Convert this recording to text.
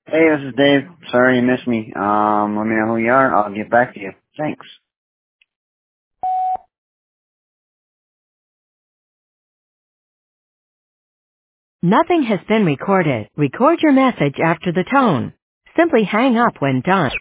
Hey, this is Dave. Sorry you missed me. Let me know who you are. I'll get back to you. Thanks. Nothing has been recorded. Record your message after the tone. Simply hang up when done.